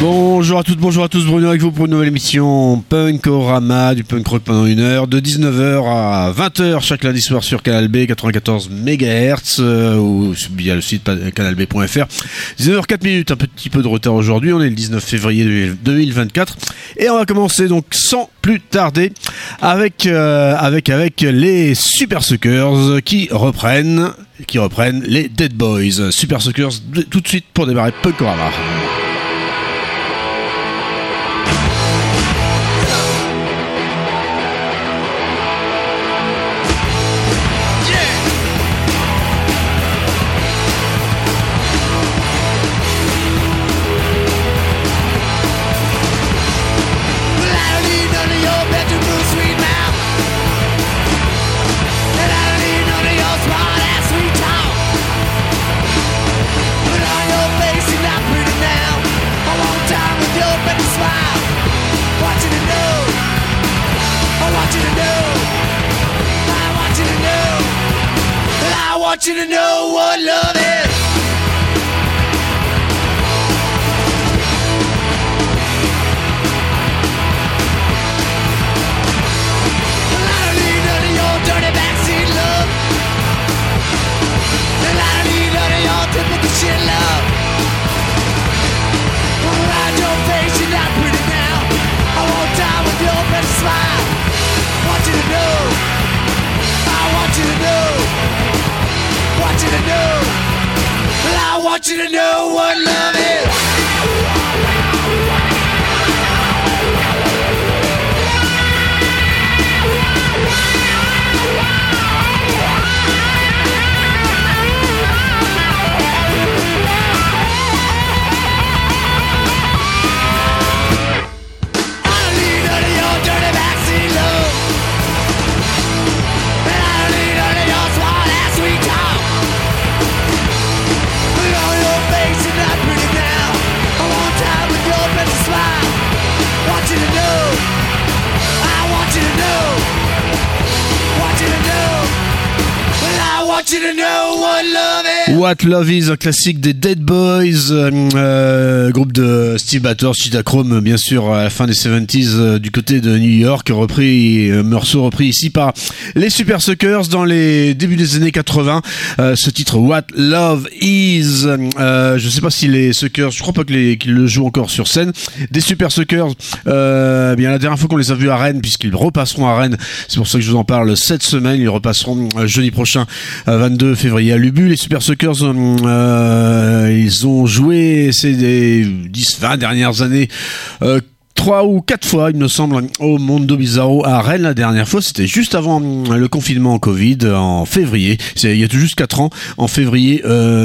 Bonjour à toutes, bonjour à tous, Bruno avec vous pour une nouvelle émission Punkorama, du punk rock pendant une heure, de 19h à 20h chaque lundi soir sur Canal B, 94 MHz, ou via le site canalb.fr. 19h04, un petit peu de retard aujourd'hui, on est le 19 février 2024, et on va commencer donc sans plus tarder avec les Super Suckers qui reprennent les Dead Boys. Super Suckers tout de suite pour démarrer Punkorama. I want you to know what love is. Well, I don't need none of your dirty backseat love. And I don't need none of your typical shit love. Around your face, you're not pretty now. I won't die with your best smile. I want you to know. I want you to know. Want you to know. Well, I want you to know what love is. What Love Is, un classique des Dead Boys, groupe de Steve Bators, Chitachrome, bien sûr, à la fin des 70s, du côté de New York, morceau repris ici par les Super Suckers dans les débuts des années 80. Ce titre What Love Is, je sais pas si les Suckers, je crois pas qu'ils le jouent encore sur scène. Des Super Suckers, bien la dernière fois qu'on les a vus à Rennes, puisqu'ils repasseront à Rennes, c'est pour ça que je vous en parle cette semaine. Ils repasseront jeudi prochain, 22 février à Lubu. Les Super Suckers, ils ont joué ces 10-20 dernières années 3 ou 4 fois, il me semble, au Mondo Bizarro à Rennes. La dernière fois, c'était juste avant le confinement Covid, en février. Il y a tout juste 4 ans, en février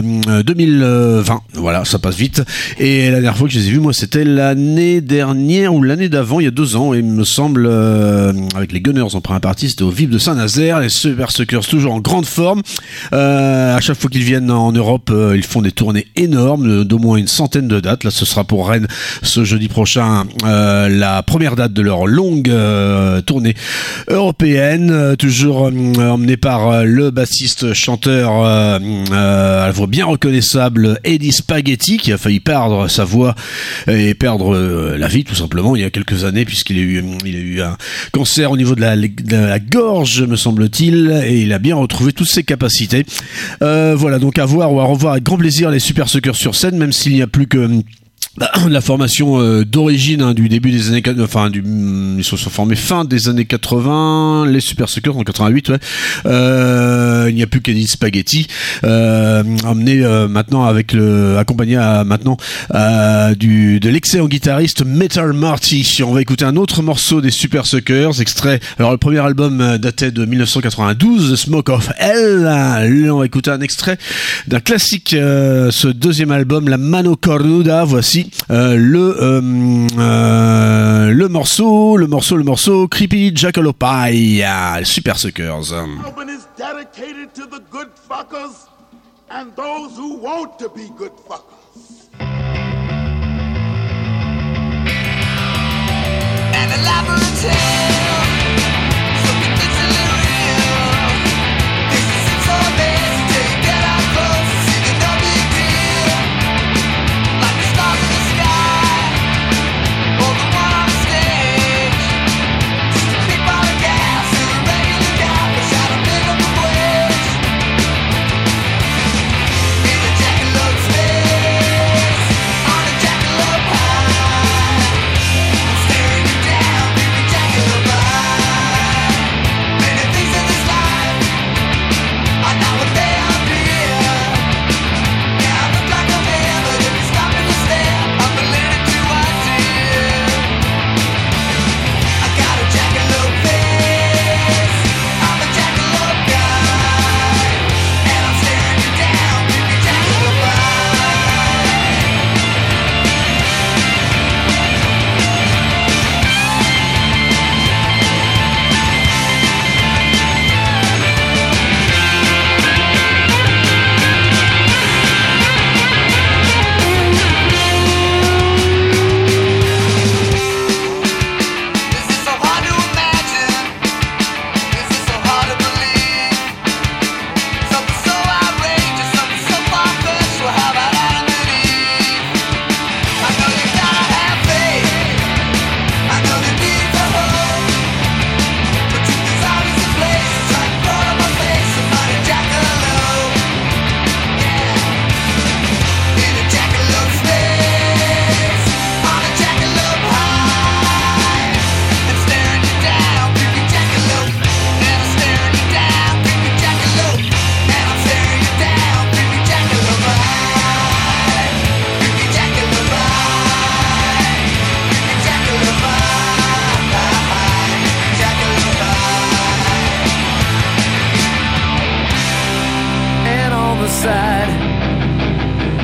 2020. Voilà, ça passe vite. Et la dernière fois que je les ai vus, moi, c'était l'année dernière ou l'année d'avant, il y a 2 ans, il me semble, avec les Gunners en première partie, c'était au VIP de Saint-Nazaire. Les Super Suckers toujours en grande forme. À chaque fois qu'ils viennent en Europe, ils font des tournées énormes, d'au moins une centaine de dates. Là, ce sera pour Rennes ce jeudi prochain. La première date de leur longue tournée européenne, toujours emmenée par le bassiste chanteur à la voix bien reconnaissable Eddie Spaghetti, qui a failli perdre sa voix et perdre la vie tout simplement il y a quelques années, puisqu'il a eu un cancer au niveau de la gorge, me semble-t-il, et il a bien retrouvé toutes ses capacités. Voilà, donc à voir ou à revoir avec grand plaisir les Super Suckers sur scène, même s'il n'y a plus que la formation d'origine du début des années, ils se sont formés fin des années 80, les Super Suckers en 88, ouais. Il n'y a plus qu'Eddie Spaghetti, emmené maintenant accompagné de l'excellent guitariste Metal Marty. On va écouter un autre morceau des Super Suckers, extrait. Alors le premier album datait de 1992, The Smoke of Hell. Là, on va écouter un extrait d'un classique, ce deuxième album, La Mano Cornuda. Voici le morceau Creepy Jackalopai, Super Suckers. Album is dedicated to the good fuckers and those who want to be good fuckers. And a labyrinth so convincingly real. This is so amazing till you get up close, see the no big deal. Like the stars in the sky.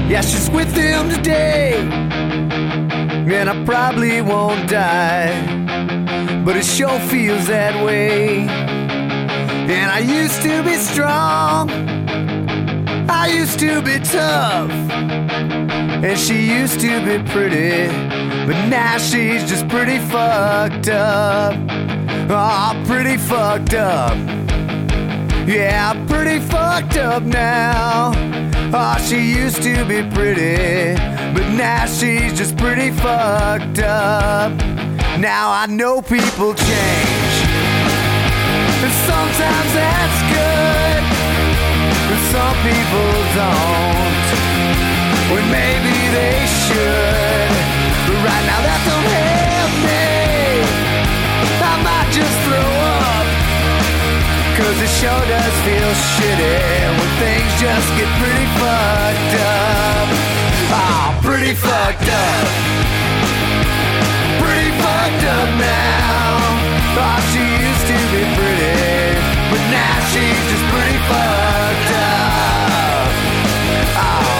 Yeah, she's with him today, and I probably won't die, but it sure feels that way. And I used to be strong, I used to be tough, and she used to be pretty, but now she's just pretty fucked up. Oh, pretty fucked up. Yeah, pretty fucked up now. Oh, she used to be pretty, but now she's just pretty fucked up. Now I know people change, and sometimes that's good, but some people don't, when maybe they should. But right now that don't help me, I might just throw up, 'cause it sure does feel shitty when things just get pretty fucked up. Oh, pretty fucked up. Pretty fucked up now. Oh, she used to be pretty, but now she's just pretty fucked up. Oh.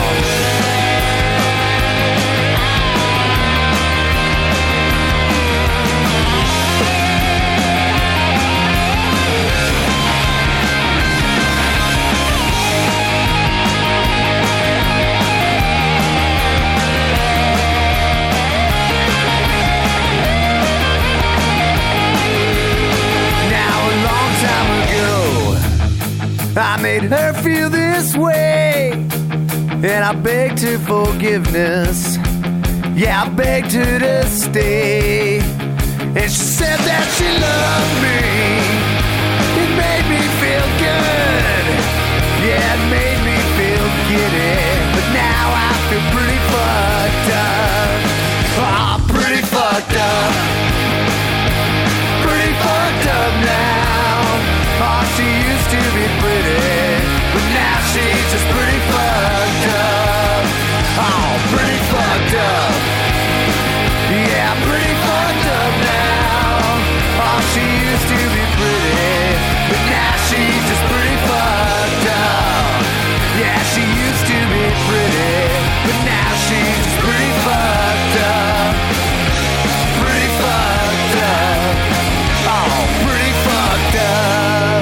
I made her feel this way, and I begged her forgiveness. Yeah, I begged her to stay, and she said that she loved me. It made me feel good. Yeah, it made me feel giddy, but now I feel pretty fucked up. Oh, pretty fucked up. Pretty fucked up now. Oh, she used to be pretty, but now she's just pretty fucked up. Oh, pretty fucked up. Yeah, pretty fucked up now. Oh, she used to be pretty, but now she's just pretty fucked up. Yeah, she used to be pretty, but now she's just pretty fucked up. Pretty fucked up. Oh, pretty fucked up.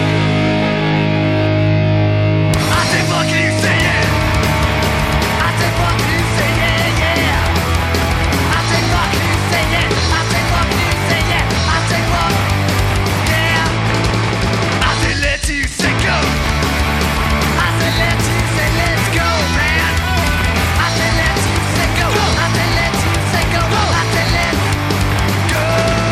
I say fuck you, say yeah. I say fuck you, say yeah, yeah. I say fuck you, say yeah. I say fuck you, say yeah. I say fuck, yeah. I say let you say go. I say let you say let's go, man. I say let you say go. I say let you say go. I say let's go.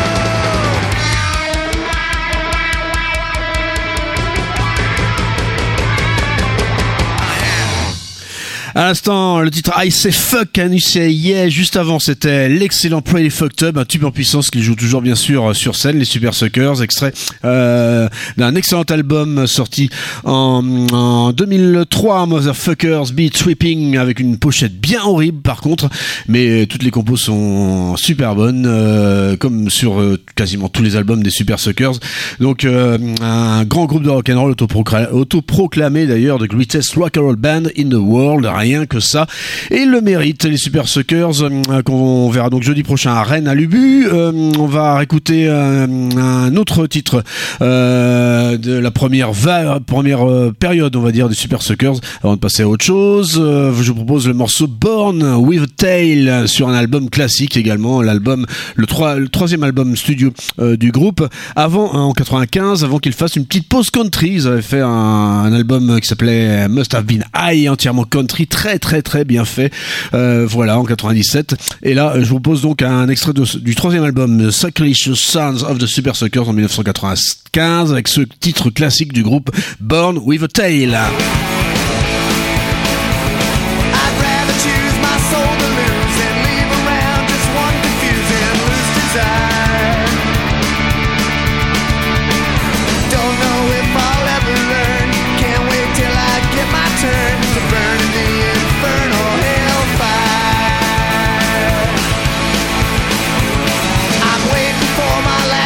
À l'instant, le titre I Say Fuck and You Say Yeah. Juste avant, c'était l'excellent Pretty Fucked Up, un tube en puissance qu'ils jouent toujours bien sûr sur scène, les Super Suckers, extrait d'un excellent album sorti en 2003, Motherfuckers Be Tripping, avec une pochette bien horrible par contre, mais toutes les compos sont super bonnes, comme sur quasiment tous les albums des Super Suckers. Donc un grand groupe de rock'n'roll autoproclamé d'ailleurs, the greatest rock'n'roll band in the world. Rien que ça, et ils le méritent, les Super Suckers, qu'on verra donc jeudi prochain à Rennes à l'Ubu. On va réécouter un autre titre de la première période, on va dire, des Super Suckers, avant de passer à autre chose. Je vous propose le morceau Born with a Tail sur un album classique également, le troisième album studio du groupe, en 95, avant qu'ils fassent une petite pause country. Ils avaient fait un album qui s'appelait Must Have Been High, entièrement country, très très très bien fait, voilà, en 97. Et là je vous propose donc un extrait du troisième album, Sacrilegious Sons of the Super Suckers, en 1995, avec ce titre classique du groupe, Born with a Tail.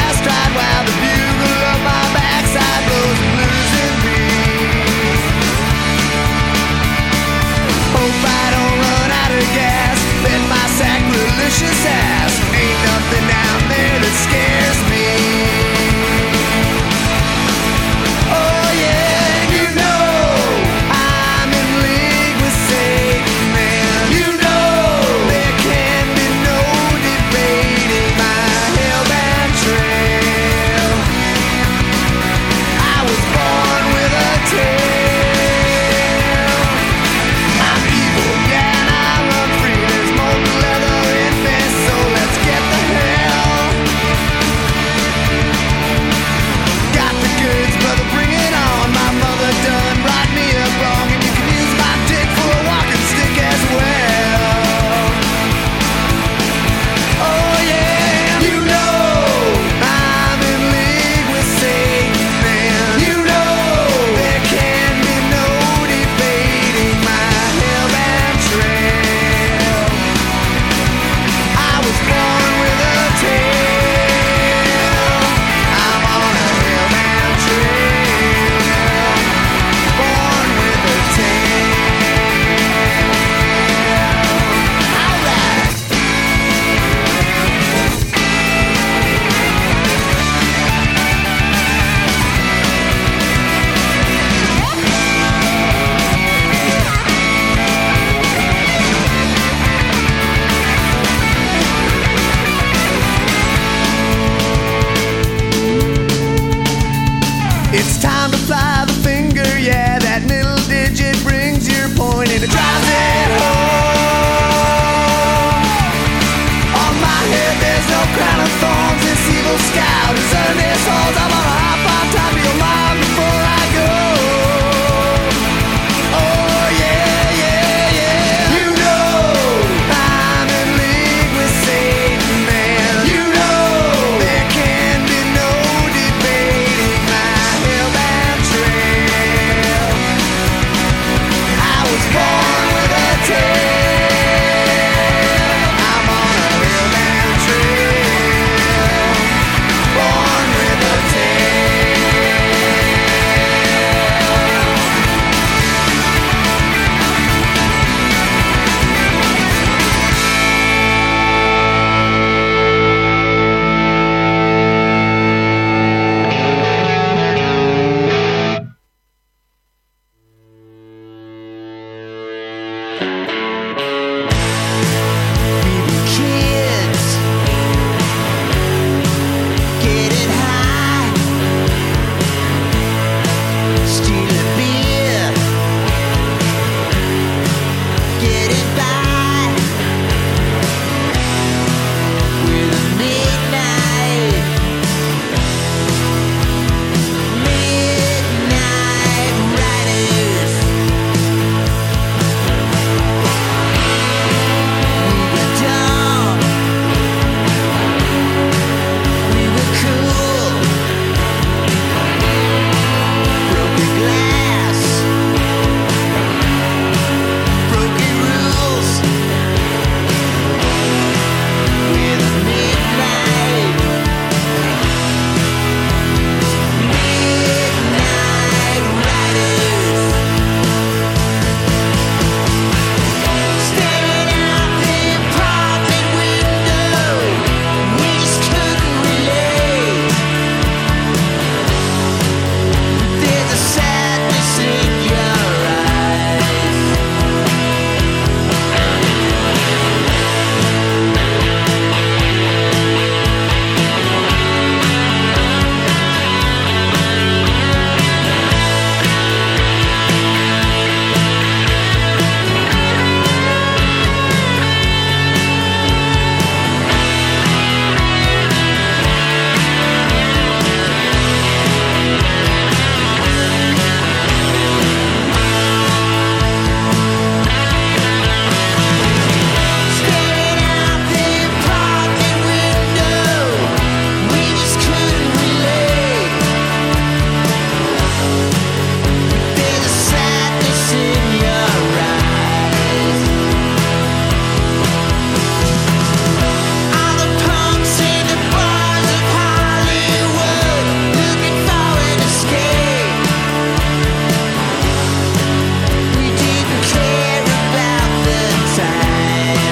While the bugle of my backside blows the blues in me. Scouters and assholes, I'm gonna hop on top of your mom before I go. Oh yeah, yeah, yeah. You know I'm in league with Satan, man. You know there can be no debating my hellbound trail. I was born with a tail. I'm on a hellbound trail. Born with a tail. We were kids, getting high, stealing beer, getting by with a midnight riders. We were dumb, we were cool, broken glass, broken rules, with a midnight riders. Staring out the apartment window, we just couldn't relate. There's a sadness in your eyes. Staring out the apartment window, we just couldn't relate. There's a sadness in your eyes. All the punks in the bars of Hollywood looking for an escape. We didn't care about the time.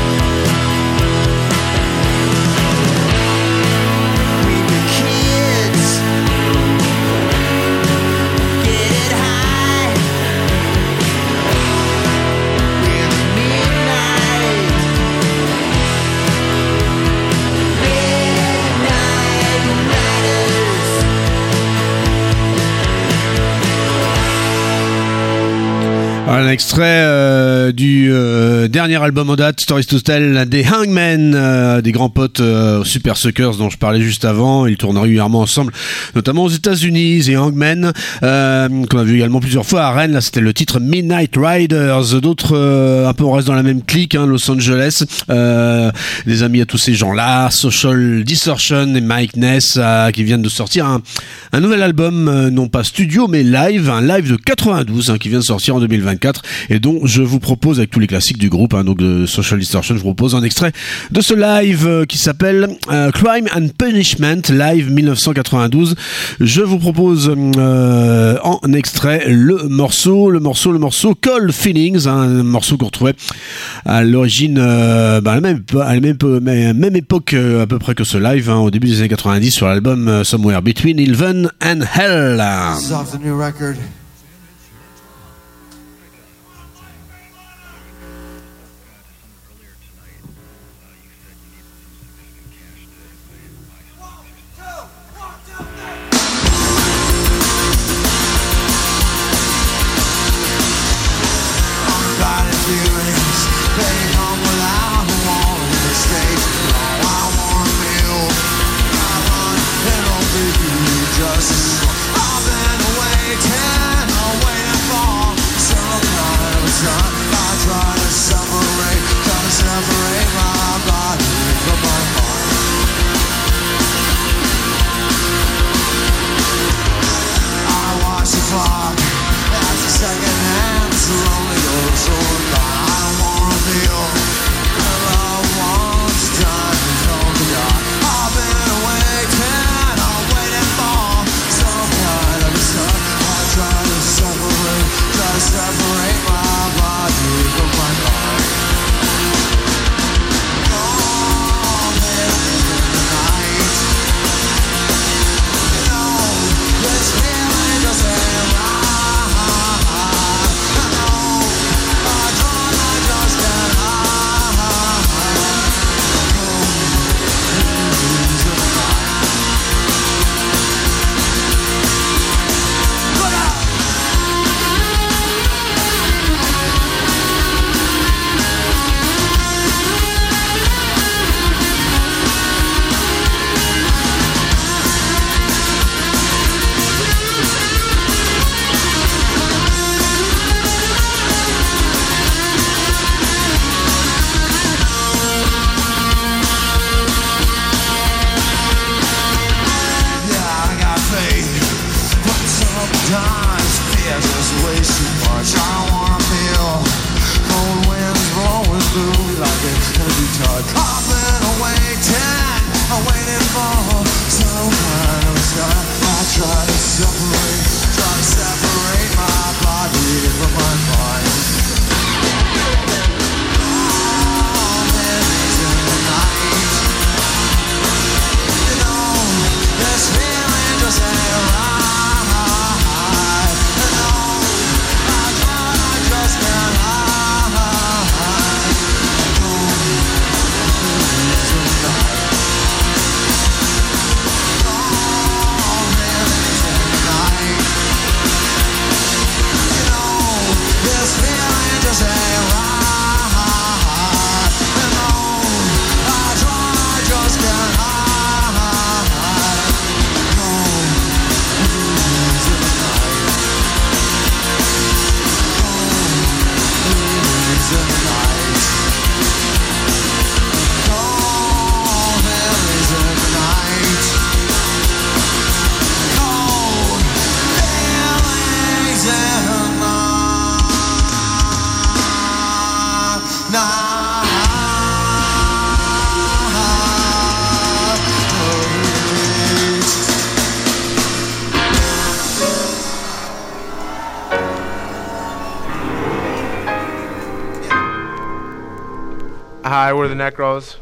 We were kids, getting high with midnight riders. Un extrait du dernier album en date, Stories to Tell, des Hangmen, des grands potes Super Suckers dont je parlais juste avant. Ils tournent régulièrement ensemble, notamment aux États-Unis. Et Hangmen, qu'on a vu également plusieurs fois à Rennes. Là, c'était le titre Midnight Riders. D'autres, un peu, on reste dans la même clique, hein, Los Angeles. Des amis à tous ces gens-là, Social Distortion et Mike Ness, qui viennent de sortir un nouvel album, non pas studio, mais live, un live de 92, hein, qui vient de sortir en 2024 et dont je vous propose, avec tous les classiques du groupe, hein, donc de Social Distortion, je vous propose un extrait de ce live qui s'appelle Crime and Punishment, live 1992. Je vous propose en extrait le morceau Cold Feelings, hein, un morceau qu'on retrouvait à l'origine à la même époque à peu près que ce live, hein, au début des années 90 sur l'album Somewhere Between Heaven and Hell. This is off the new record. I wanna over my mind. Oh, memories in the night. You know, this feeling just ain't right. You know, I thought I just can't hide. Oh, memories in the night. This feeling just ain't right. You know, I try, just can't hide. No, memories in the night. No, memories in the night. No, memories in the night. Cold feelings in the night. Hi, we're the Necros.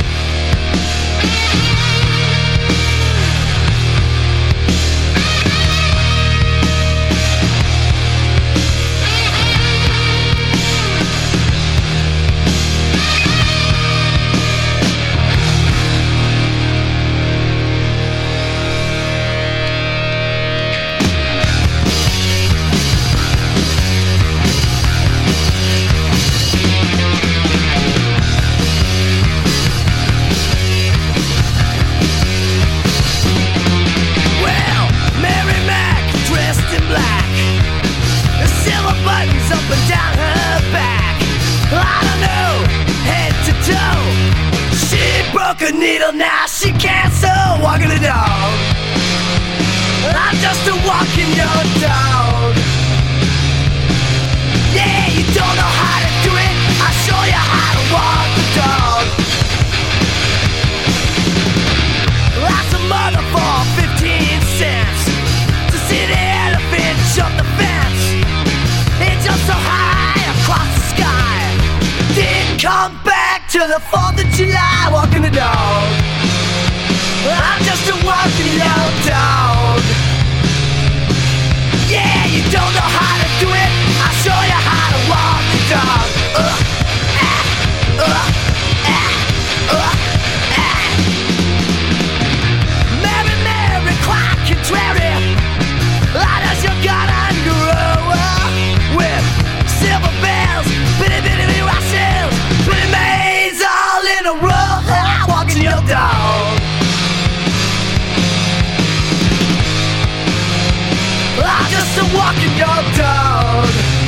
Up and down her back, I don't know, head to toe. She broke a needle, now she can't sew. Walking the dog, I'm just a walking your dog. Yeah, you don't know how to do it, I'll show you how to walk the dog. That's a mother for 15 cents to see the elephant jump the fence. It jumped so high across the sky, didn't come back to the 4th of July. Walking the dog, I'm just a walking your dog. Yeah, you don't know how to do it, I'll show you how to walk the dog. Mary, Mary, clock contrary, light as your gun and grow with silver bells, bitty bitty bitty rushes, pretty maids all in a row. Walking your dog, I'm just a walking your dog.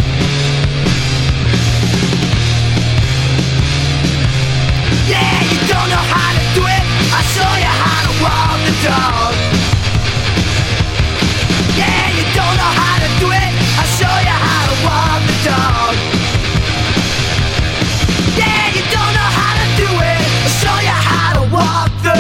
Yeah, you don't know how to do it, I'll show you how to walk the dog. Yeah, you don't know how to do it, I'll show you how to walk the dog. Yeah, you don't know how to do it, I'll show you how to walk the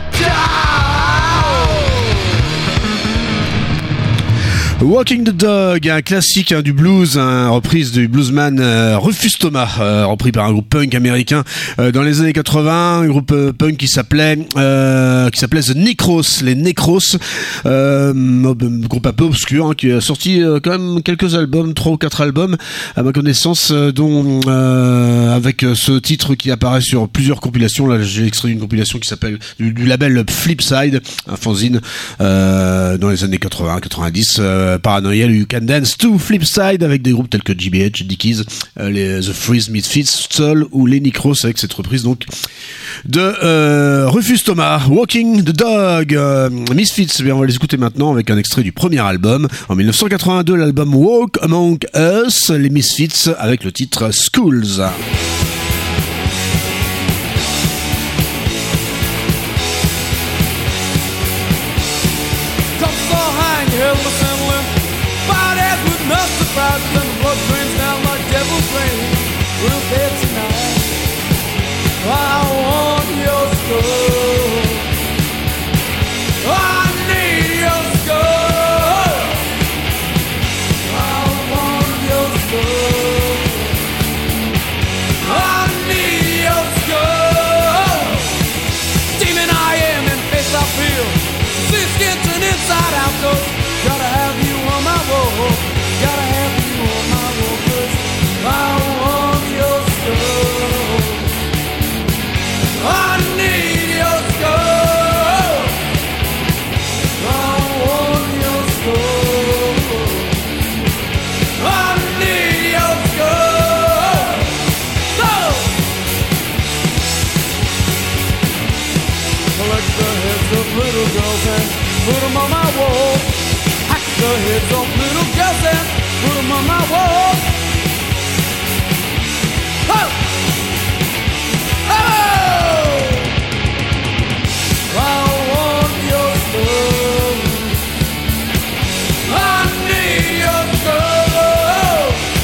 dog. Walking the Dog, un classique du blues, une reprise du bluesman Rufus Thomas, repris par un groupe punk américain dans les années 80, un groupe punk qui s'appelait The Necros, les Necros, groupe un peu obscur hein, qui a sorti quand même quelques albums, 3 ou 4 albums à ma connaissance, dont avec ce titre qui apparaît sur plusieurs compilations. Là j'ai extrait d'une compilation qui s'appelle du label Flipside, un fanzine dans les années 80-90. Paranoia, You Can Dance to Flipside, avec des groupes tels que GBH, Dickies, les The Freeze, Misfits, Soul ou les Necros, avec cette reprise donc de Rufus Thomas, Walking the Dog. Misfits, bien, on va les écouter maintenant avec un extrait du premier album en 1982, l'album Walk Among Us, les Misfits, avec le titre Schools. Surprises and the blood drains down like devil's rain. We'll bed tonight. I want your skull. I need your skull. I want your skull. inside out, 'cause gotta have you on my wall. Gotta have you on my wall, 'cause I want your soul. I need your soul. I want your soul. I need your soul. Soul. Collect the heads of little girls and put them on my wall. Hack the heads of little girls and put them on my wall. Oh! Oh! I want your soul. I need your soul.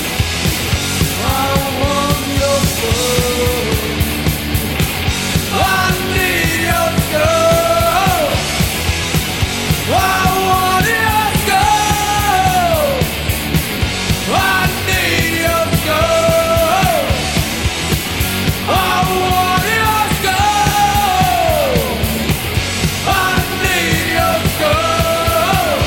I want your soul. I need your soul. I want your soul. I need your soul. I want your soul. I need your soul.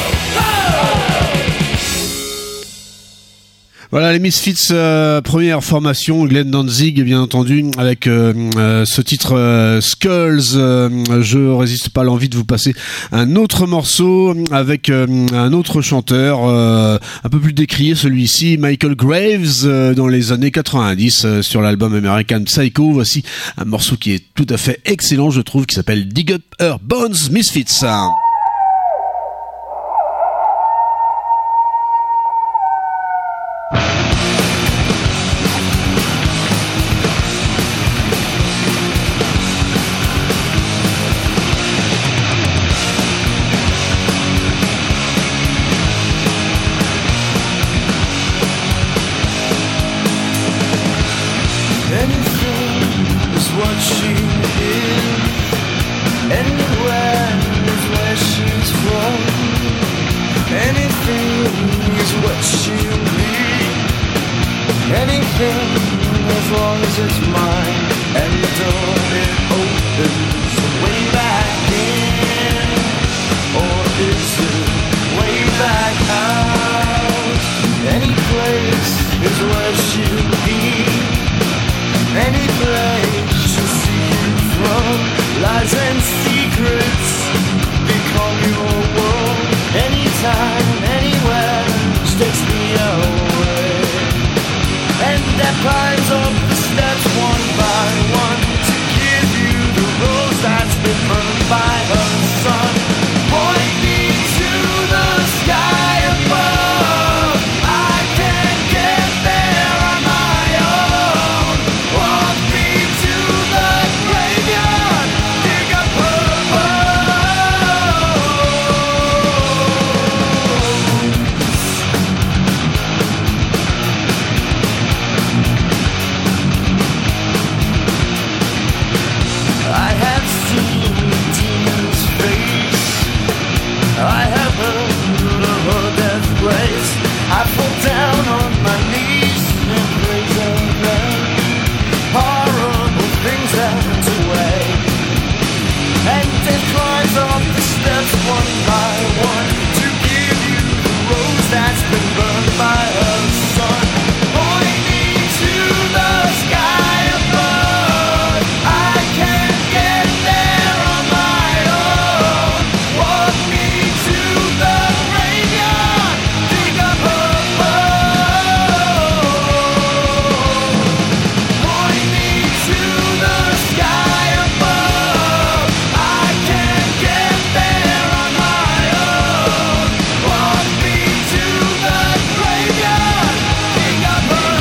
Voilà les Misfits, première formation, Glenn Danzig bien entendu, avec ce titre Skulls. Je résiste pas à l'envie de vous passer un autre morceau avec un autre chanteur un peu plus décrié, celui-ci, Michael Graves, dans les années 90 sur l'album American Psycho. Voici un morceau qui est tout à fait excellent, je trouve, qui s'appelle Dig Up Her Bones, Misfits. Anything is what she is. Anywhere is where she's from. Anything is what she'll be. Anything as long as it's mine. And the door it opens way back in, or is it way back out? Any place is where she'll be. Any place she'll see you from. Lies and secrets become your world. Anytime, anywhere, she takes me away. And that climbs up the steps one by one to give you the rose that's been burned by her sun. Point me to the sky above. I can't get there on my own. Walk me to the graveyard. Dig up her I have seen demons face. I have heard of her death place. I fall down on my knees and praise her name. Horrible things happen away. And it climbs up the steps one by one to give you the rose that's been burned by her sun. Point me to the sky above. I can't get there on my own. Walk me to the graveyard. Dig up her bones. Point me to the sky above. I can't get there on my own. Walk me to the graveyard. Dig up her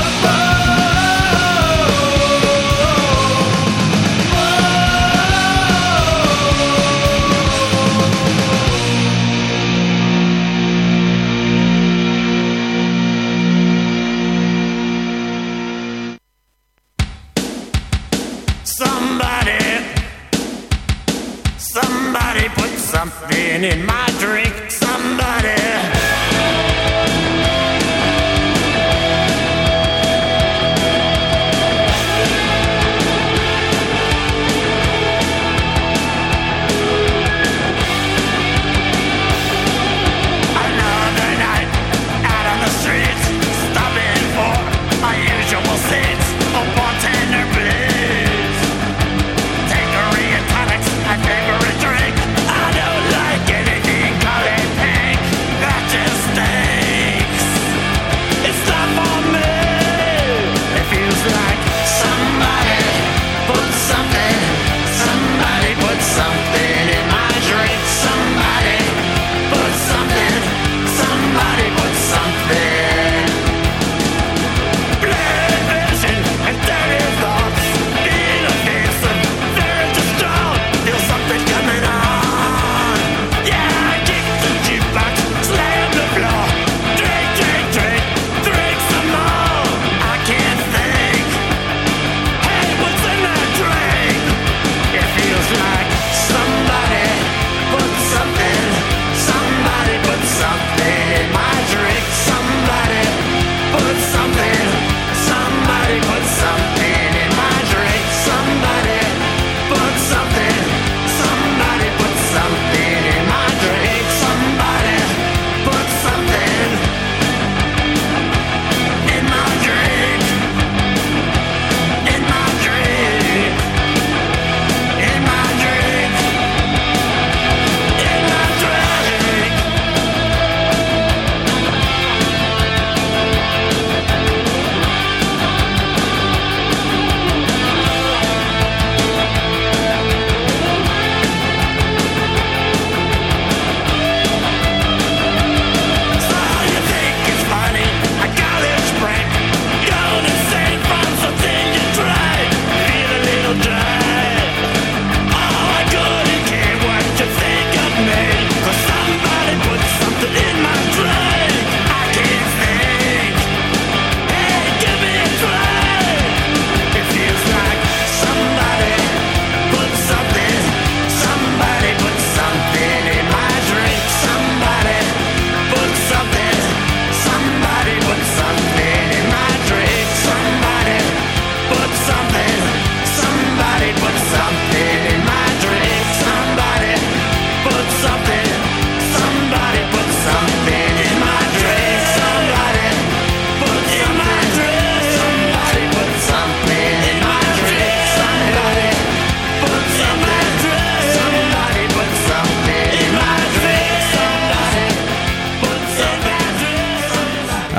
Somebody put something in my drink. Somebody.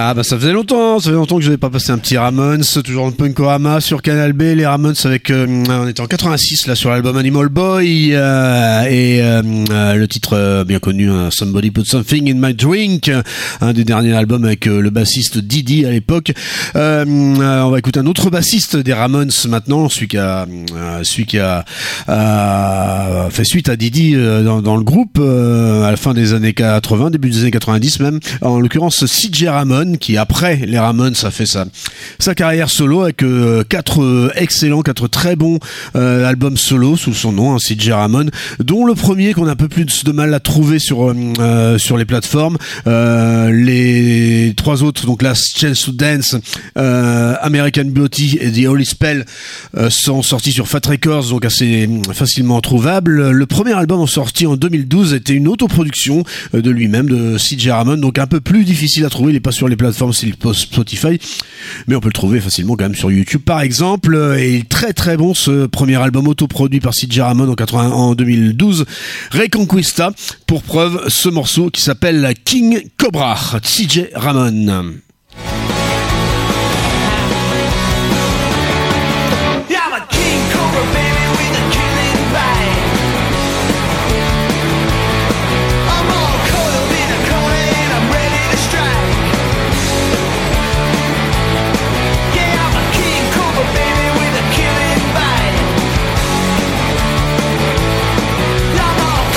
Ah bah ça faisait longtemps que je n'avais pas passé un petit Ramones, toujours le Punkorama sur Canal B, les Ramones avec, on était en 86 là sur l'album Animal Boy, le titre bien connu, Somebody Put Something in My Drink, un des derniers albums avec le bassiste Didi à l'époque. On va écouter un autre bassiste des Ramones maintenant, celui qui a fait suite à Didi dans le groupe à la fin des années 80, début des années 90 même, en l'occurrence CJ Ramone, qui après les Ramones a fait sa carrière solo avec quatre très bons albums solo sous son nom, CJ Ramone, dont le premier qu'on a un peu plus de mal à trouver sur les plateformes. Les trois autres, donc Last Chance to Dance, American Beauty et The Holy Spell, sont sortis sur Fat Records, donc assez facilement trouvables. Le premier album sorti en 2012 était une autoproduction de lui-même, de CJ Ramone, donc un peu plus difficile à trouver. Il n'est pas sur les plateformes Spotify, mais on peut le trouver facilement quand même sur YouTube par exemple. Et très très bon ce premier album autoproduit par CJ Ramone en 2012, Reconquista, pour preuve ce morceau qui s'appelle King Cobra, CJ Ramone.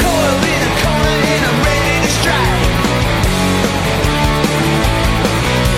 Yeah.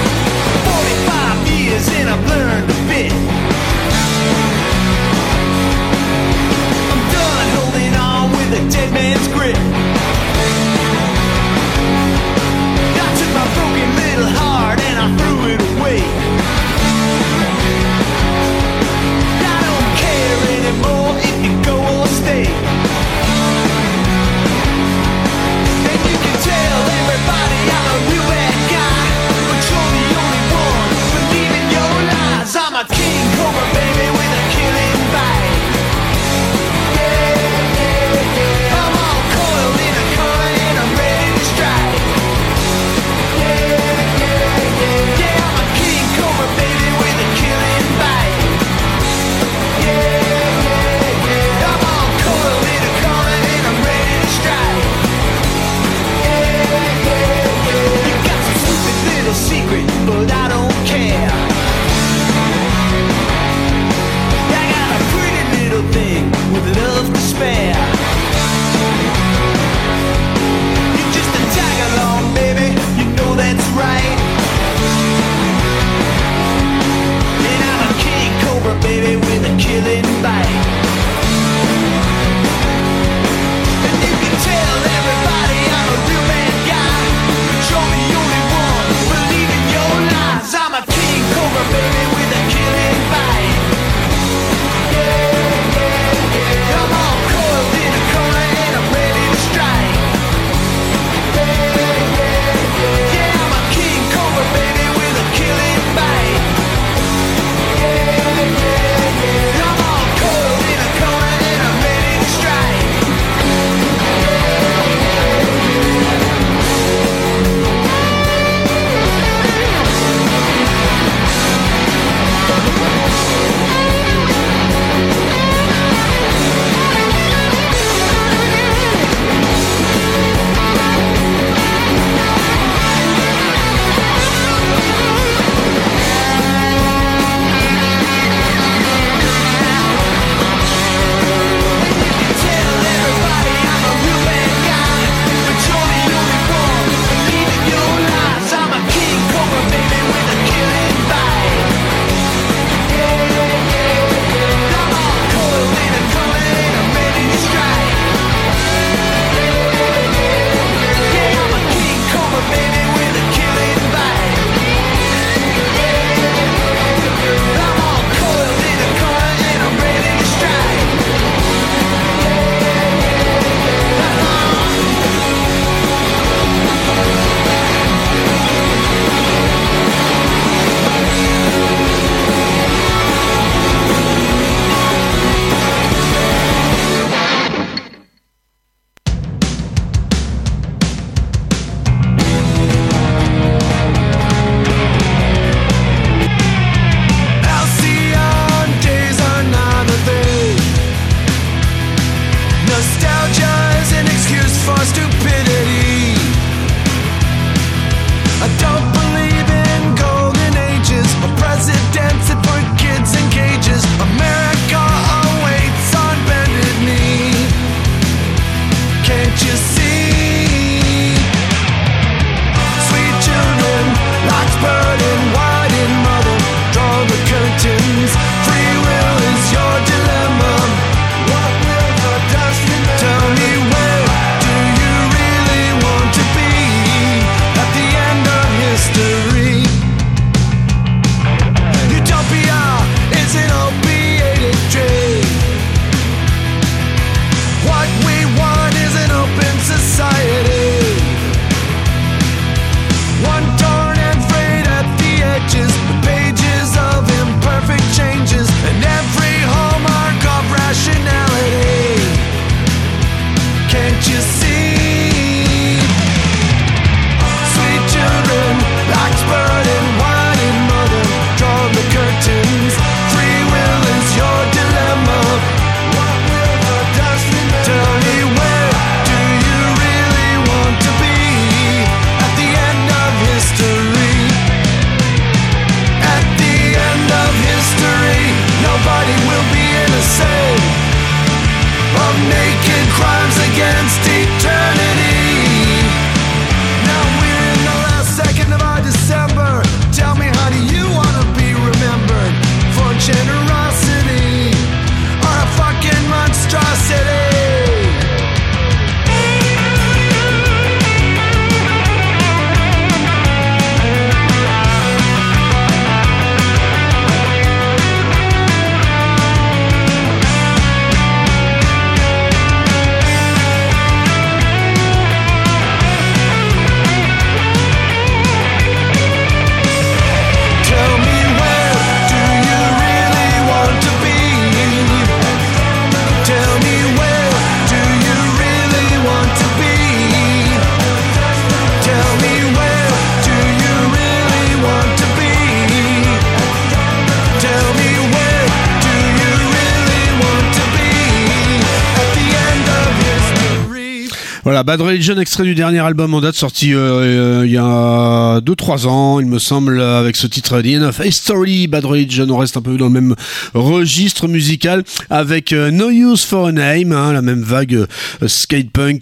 Voilà, Bad Religion, extrait du dernier album en date, sorti il y a 2-3 ans, il me semble, avec ce titre The End of History. Bad Religion, on reste un peu dans le même registre musical, avec No Use for a Name, hein, la même vague skatepunk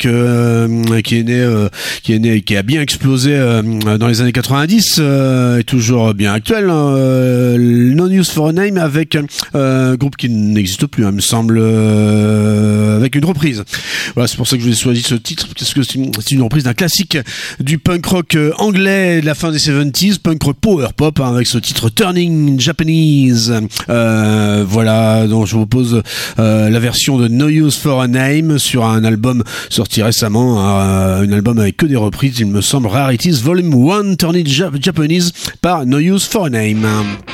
qui a bien explosé dans les années 90, et toujours bien actuel. No Use for a Name avec un groupe qui n'existe plus, hein, il me semble, avec une reprise. Voilà, c'est pour ça que je vous ai choisi ce titre, parce que c'est une reprise d'un classique du punk rock anglais de la fin des 70s, punk rock power pop, hein, avec ce titre Turning Japanese. Voilà, donc je vous propose la version de No Use for a Name sur un album sorti récemment, un album avec que des reprises, il me semble, Rarities Volume 1, Turning Japanese par No Use for a Name.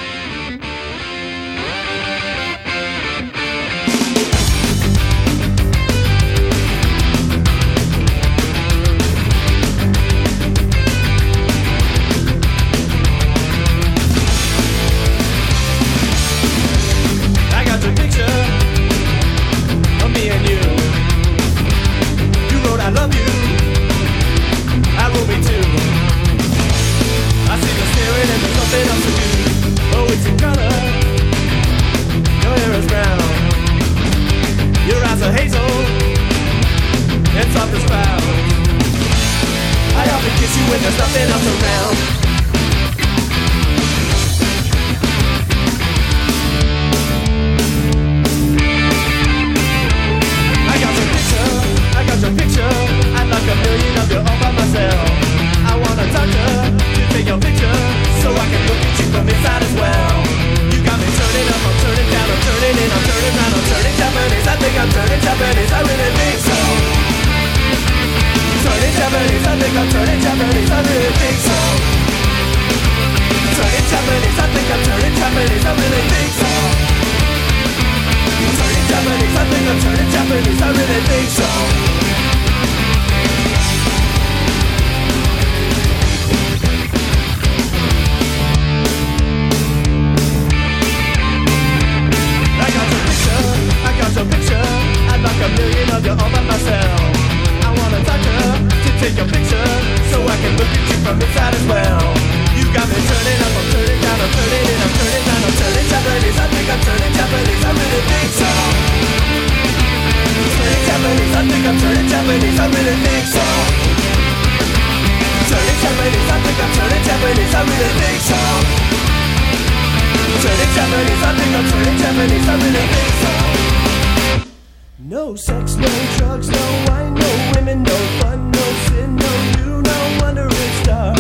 No sex, no drugs, no wine, no women, no fun, no sin, no you, no wonder it's dark.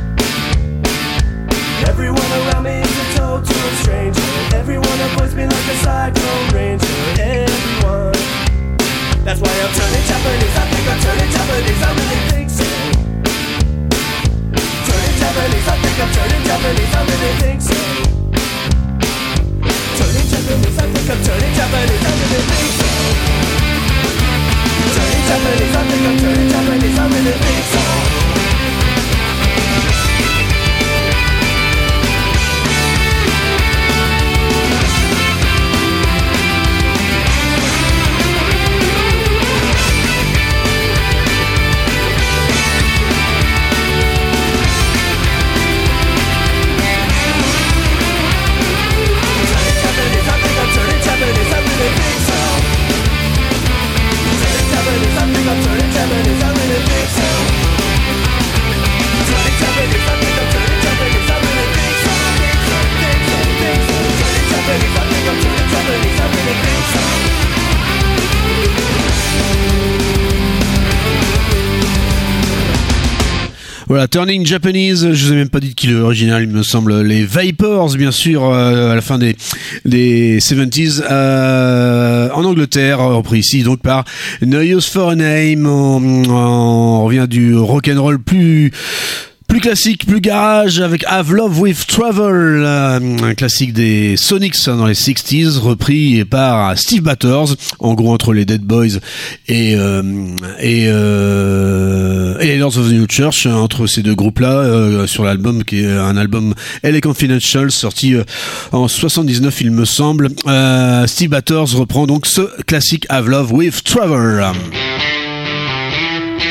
Everyone around me is a total stranger. Everyone avoids me like a cyclone ranger. Everyone. That's why I'm turning Japanese. I think I'm turning Japanese. I really think so. Turning Japanese. I think I'm turning Japanese. I really think so. Turning Japanese. I think I'm turning Japanese. I really think so. Turning Japanese, I think I'm turning Japanese, I really think so. Voilà, Turning Japanese, je vous ai même pas dit qui est l'original, il me semble, les Vapors, bien sûr, à la fin des 70s, en Angleterre, repris ici donc par No Use for a Name. On revient du rock'n'roll plus classique, plus garage, avec Have Love With Travel, un classique des Sonics dans les 60s, repris par Steve Batters, en gros entre les Dead Boys et les Lords of the New Church, entre ces deux groupes-là, sur l'album qui est un album LA Confidential, sorti en 79 il me semble. Steve Batters reprend donc ce classique Have Love With Travel.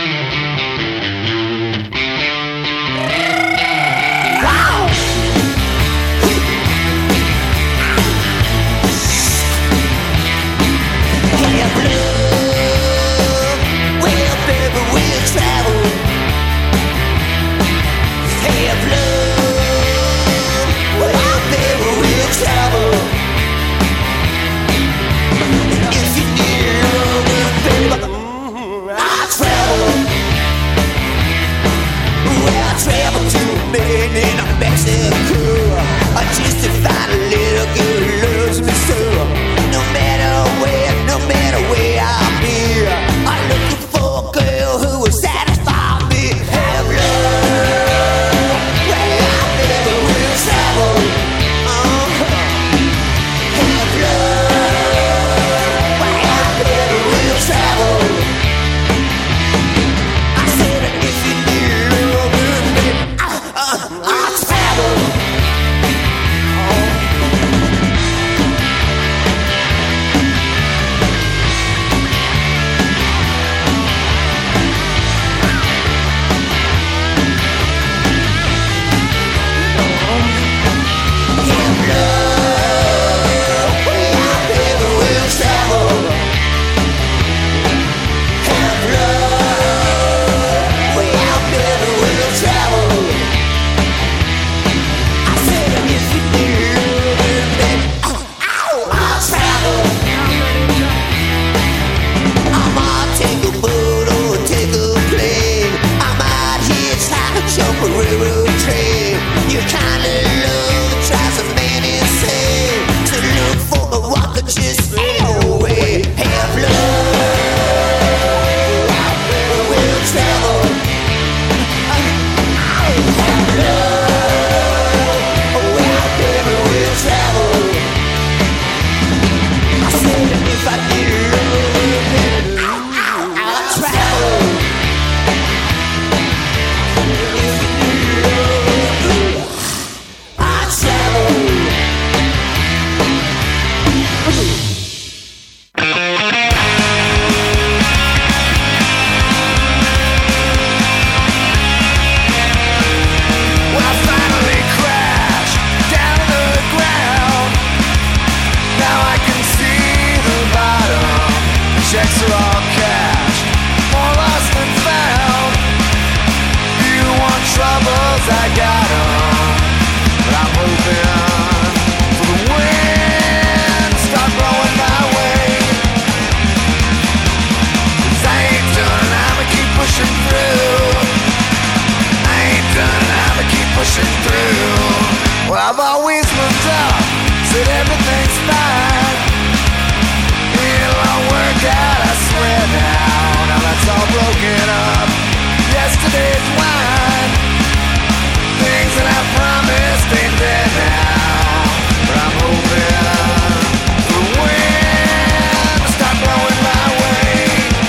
always moved up, said everything's fine. It'll all work out, I swear now. Now that's all broken up. Yesterday's wine, things that I promised ain't there now. But I'm hoping for wind to start blowing my way.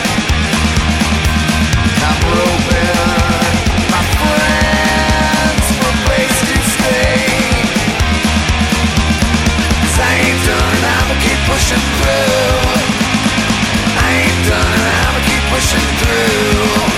I'm hoping my friends for a place to stay. 'Cause I ain't done and I'ma keep pushing through. I ain't done and I'ma keep pushing through.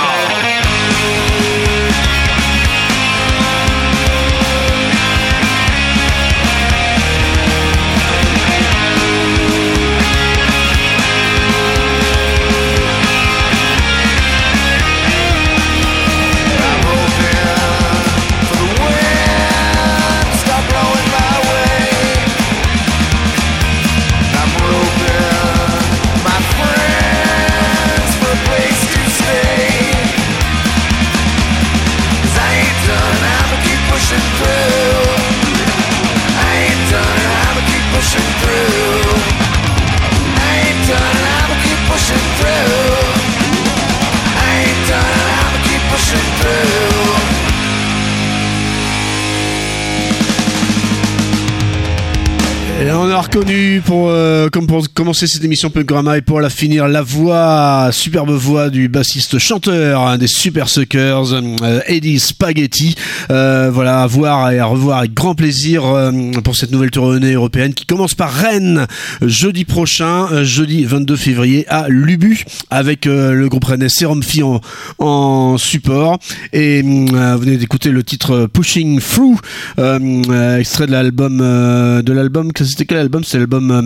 Et on a reconnu pour commencer cette émission Punk Gramma et pour la finir la voix, superbe voix du bassiste chanteur, un des Super Suckers, Eddie Spaghetti. Voilà, à voir et à revoir avec grand plaisir pour cette nouvelle tournée européenne qui commence par Rennes jeudi prochain, jeudi 22 février à Lubu, avec le groupe rennais Serum Phi en support. Et vous venez d'écouter le titre Pushing Through, extrait de l'album c'était quel album? C'est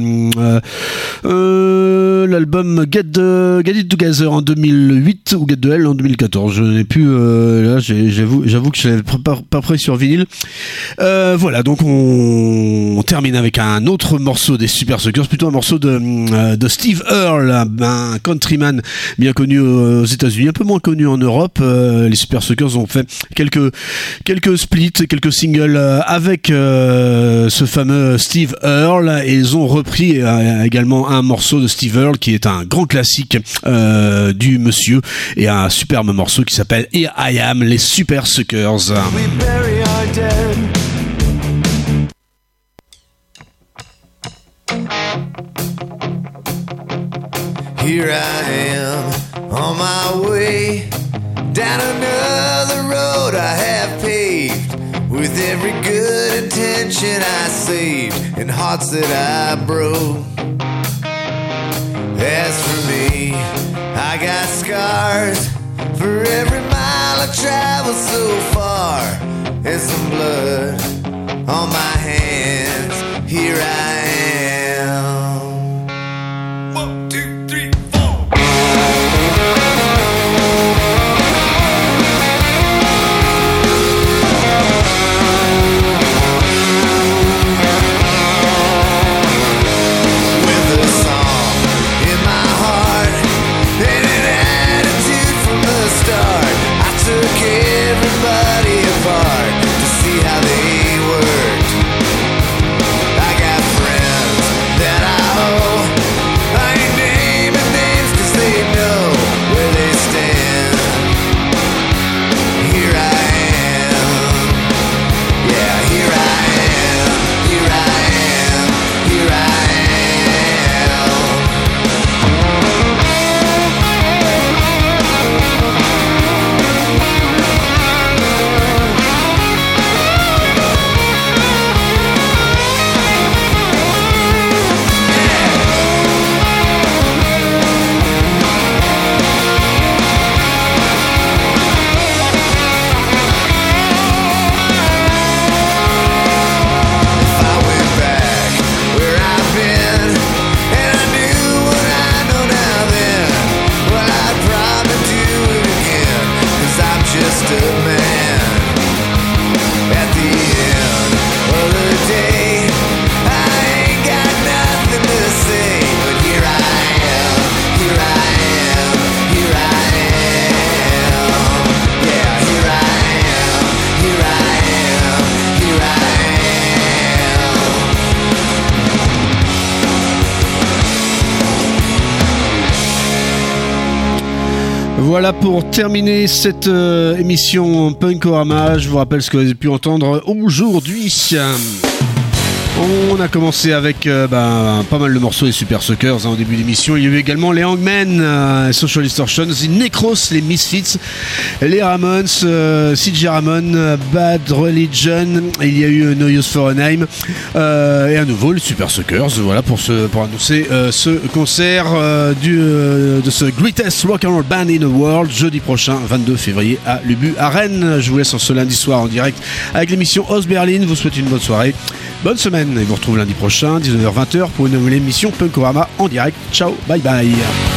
l'album Get It Together en 2008 ou Get the Hell en 2014. Je n'ai plus là, j'avoue que je l'avais pas prêt sur vinyle. Voilà, donc on termine avec un autre morceau des Super Suckers, plutôt un morceau de Steve Earle, un countryman bien connu aux États-Unis, un peu moins connu en Europe. Les Super Suckers ont fait quelques splits, quelques singles avec ce fameux Steve Earle, et ils ont repris également un morceau de Steve Earle qui est un grand classique du monsieur, et un superbe morceau qui s'appelle Here I Am, les Super Suckers. We bury our dead. Here I am on my way down another road I have paved, with every good intention I saved and hearts that I broke. As for me, I got scars for every mile I traveled so far, and some blood on my hands. Here I am. 1, 2, 3, 4. With a song in my heart and an attitude from the start, I took everybody apart to see how they worked. I got friends Voilà pour terminer cette émission Punkorama. Je vous rappelle ce que vous avez pu entendre aujourd'hui. On a commencé avec pas mal de morceaux des Super Suckers en début d'émission. Il y a eu également les Hangmen, Social Distortion, les Necros, les Misfits, les Ramones, CJ Ramon, Bad Religion. Il y a eu No Use for a Name et à nouveau les Super Suckers. Voilà pour annoncer ce concert de ce Greatest Rock and Roll Band in the World jeudi prochain, 22 février à l'Ubu à Rennes. Je vous laisse en ce lundi soir en direct avec l'émission Ost Berlin. Vous souhaite une bonne soirée. Bonne semaine et vous retrouve lundi prochain, 19h-20h pour une nouvelle émission Punkorama en direct. Ciao, bye bye.